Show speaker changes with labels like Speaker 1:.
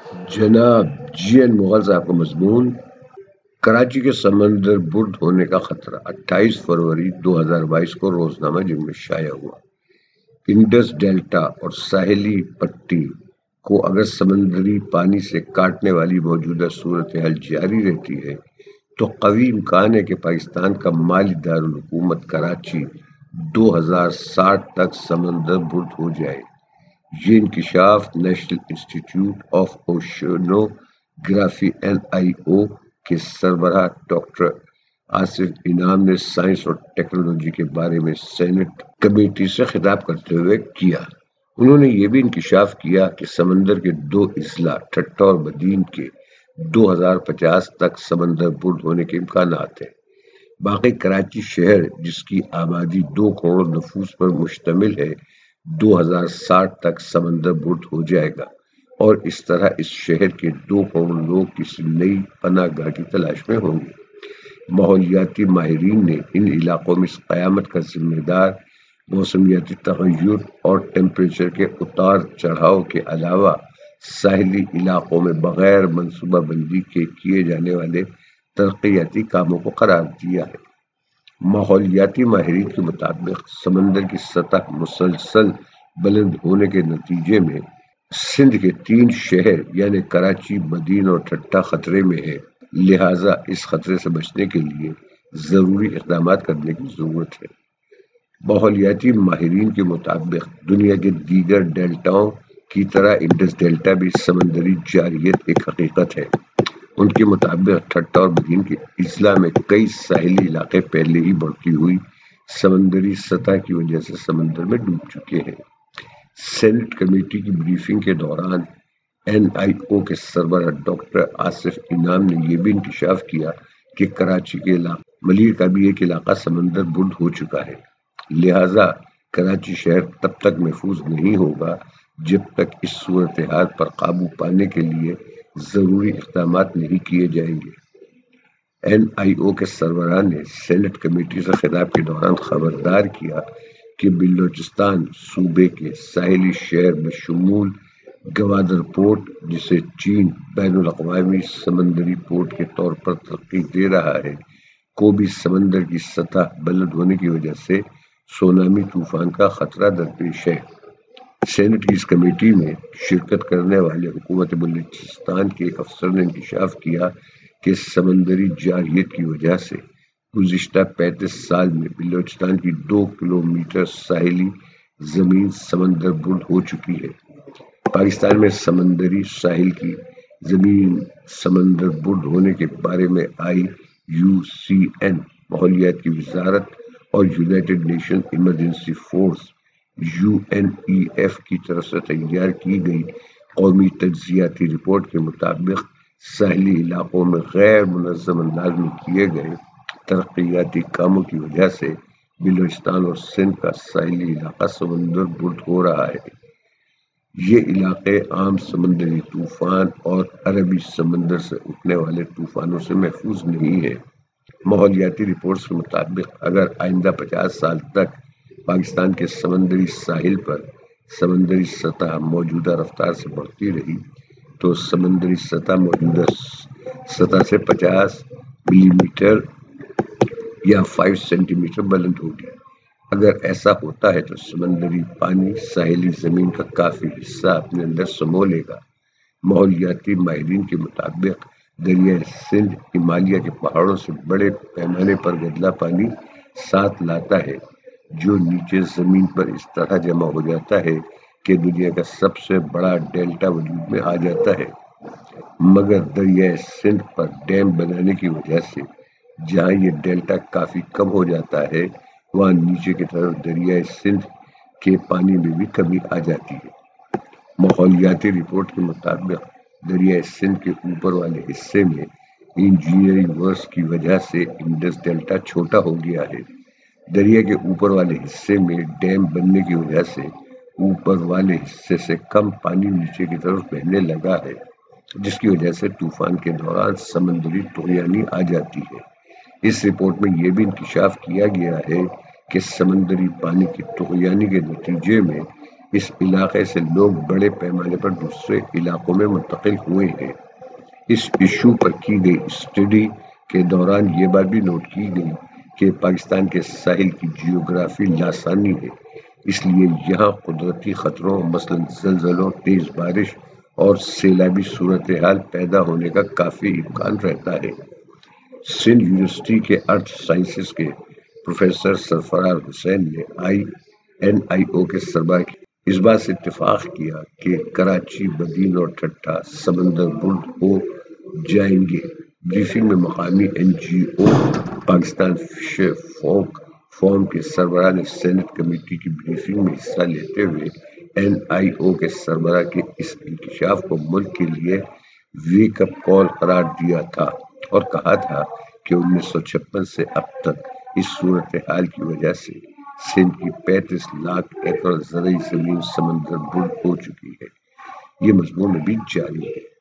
Speaker 1: جناب GN مغل صاحب کا مضمون: کراچی کے سمندر برد ہونے کا خطرہ، 28 فروری 2022 کو روزنامہ جنگ میں شائع ہوا۔ انڈس ڈیلٹا اور ساحلی پٹی کو اگر سمندری پانی سے کاٹنے والی موجودہ صورتحال جاری رہتی ہے تو قوی امکان ہے کہ پاکستان کا مالی دارالحکومت کراچی 2060 تک سمندر برد ہو جائے۔ یہ انکشاف نیشنل انسٹی ٹیوٹ آف اوشنوگرافی NIO کے سربراہ ڈاکٹر آصف انعام نے سائنس اور ٹیکنالوجی کے بارے میں سینٹ کمیٹی سے خطاب کرتے ہوئے کیا۔ انہوں نے یہ بھی انکشاف کیا کہ سمندر کے 2 اضلاع ٹھٹہ اور بدین کے 2050 تک سمندر برد ہونے کے امکانات ہیں۔ باقی کراچی شہر، جس کی آبادی 2 کروڑ نفوس پر مشتمل ہے، 2060 تک سمندر برد ہو جائے گا اور اس طرح اس شہر کے 2 کروڑ لوگ کسی نئی پناہ گاہ کی تلاش میں ہوں گے۔ ماحولیاتی ماہرین نے ان علاقوں میں اس قیامت کا ذمہ دار موسمیاتی تغیر اور ٹیمپریچر کے اتار چڑھاؤ کے علاوہ ساحلی علاقوں میں بغیر منصوبہ بندی کے کیے جانے والے ترقیاتی کاموں کو قرار دیا ہے۔ ماحولیاتی ماہرین کے مطابق سمندر کی سطح مسلسل بلند ہونے کے نتیجے میں سندھ کے 3 شہر یعنی کراچی، بدین اور ٹھٹہ خطرے میں ہیں، لہٰذا اس خطرے سے بچنے کے لیے ضروری اقدامات کرنے کی ضرورت ہے۔ ماحولیاتی ماہرین کے مطابق دنیا کے دیگر ڈیلٹاؤں کی طرح انڈس ڈیلٹا بھی سمندری جارحیت ایک حقیقت ہے۔ ان کے مطابق ٹھٹہ اور بدین کے اضلاع میں کئی ساحلی علاقے پہلے ہی بڑھتی ہوئی سمندری سطح کی وجہ سے سمندر میں ڈوب چکے ہیں۔ سینٹ کمیٹی کی بریفنگ کے دوران NIO کے سربراہ ڈاکٹر آصف انعام نے یہ بھی انکشاف کیا کہ کراچی کے علاقہ ملیر کا بھی ایک علاقہ سمندر برد ہو چکا ہے، لہٰذا کراچی شہر تب تک محفوظ نہیں ہوگا جب تک اس صورتحال پر قابو پانے کے لیے ضروری اقدامات نہیں کیے جائیں گے۔ NIO کے سربراہ نے سینٹ کمیٹی سے خطاب کے دوران خبردار کیا کہ بلوچستان صوبے کے ساحلی شہر بشمول گوادر پورٹ، جسے چین بین الاقوامی سمندری پورٹ کے طور پر ترقی دے رہا ہے، کو بھی سمندر کی سطح بلند ہونے کی وجہ سے سونامی طوفان کا خطرہ درپیش ہے۔ سینٹ کی اس کمیٹی میں شرکت کرنے والے حکومت بلوچستان کے ایک افسر نے انکشاف کیا کہ سمندری جارحیت کی وجہ سے گزشتہ 35 سال میں بلوچستان کی 2 کلومیٹر ساحلی زمین سمندر برد ہو چکی ہے۔ پاکستان میں سمندری ساحل کی زمین سمندر برد ہونے کے بارے میں IUCN، ماحولیات کی وزارت اور United Nation Emergency Force UNEF کی طرف سے تیار کی گئی قومی تجزیاتی رپورٹ کے مطابق ساحلی علاقوں میں غیر منظم انداز میں کیے گئے ترقیاتی کاموں کی وجہ سے بلوچستان اور سندھ کا ساحلی علاقہ سمندر برد ہو رہا ہے۔ یہ علاقے عام سمندری طوفان اور عربی سمندر سے اٹھنے والے طوفانوں سے محفوظ نہیں ہے۔ ماحولیاتی رپورٹس کے مطابق اگر آئندہ 50 سال تک پاکستان کے سمندری ساحل پر سمندری سطح موجودہ رفتار سے بڑھتی رہی تو سمندری سطح موجودہ سطح سے 50 ملی میٹر یا 5 سینٹی میٹر بلند ہوگی۔ اگر ایسا ہوتا ہے تو سمندری پانی ساحلی زمین کا کافی حصہ اپنے اندر سمو لے گا۔ ماحولیاتی ماہرین کے مطابق دریائے سندھ ہمالیہ کے پہاڑوں سے بڑے پیمانے پر گدلا پانی ساتھ لاتا ہے، جو نیچے زمین پر اس طرح جمع ہو جاتا ہے کہ دنیا کا سب سے بڑا ڈیلٹا وجود میں آ جاتا ہے۔ مگر دریائے سندھ پر ڈیم بنانے کی وجہ سے جہاں یہ ڈیلٹا کافی کم ہو جاتا ہے، وہاں نیچے کی طرف دریائے سندھ کے پانی میں بھی کمی آ جاتی ہے۔ ماحولیاتی رپورٹ کے مطابق دریائے سندھ کے اوپر والے حصے میں انجینئرنگ ورکس کی وجہ سے انڈس ڈیلٹا چھوٹا ہو گیا ہے۔ دریا کے اوپر والے حصے میں ڈیم بننے کی وجہ سے اوپر والے حصے سے کم پانی نیچے کی طرف بہنے لگا ہے، جس کی وجہ سے طوفان کے دوران سمندری طغیانی آ جاتی ہے۔ اس رپورٹ میں یہ بھی انکشاف کیا گیا ہے کہ سمندری پانی کی طغیانی کے نتیجے میں اس علاقے سے لوگ بڑے پیمانے پر دوسرے علاقوں میں منتقل ہوئے ہیں۔ اس ایشو پر کی گئی اسٹڈی کے دوران یہ بات بھی نوٹ کی گئی کہ پاکستان کے ساحل کی جیوگرافی لاسانی ہے، اس لیے یہاں قدرتی خطروں مثلاً زلزلوں، تیز بارش اور سیلابی صورتحال پیدا ہونے کا کافی امکان رہتا ہے۔ سندھ یونیورسٹی کے ارتھ سائنسز کے پروفیسر سرفراز حسین نے INIO کے سربراہ کی اس بات سے اتفاق کیا کہ کراچی، بدین اور ٹھٹھہ سمندر برد ہو جائیں گے۔ بریفنگ میں مقامی NGO پاکستان فش فورم کے سربراہ نے سینٹ کمیٹی کی بریفنگ میں حصہ لیتے ہوئے NIO کے سربراہ کے اس انکشاف کو ملک کے لیے ویک اپ کال قرار دیا تھا اور کہا تھا کہ 1956 سے اب تک اس صورتحال کی وجہ سے سندھ کی 35 لاکھ ایکڑ زرعی زمین سمندر برد ہو چکی ہے۔ یہ مضمون ابھی جاری ہے۔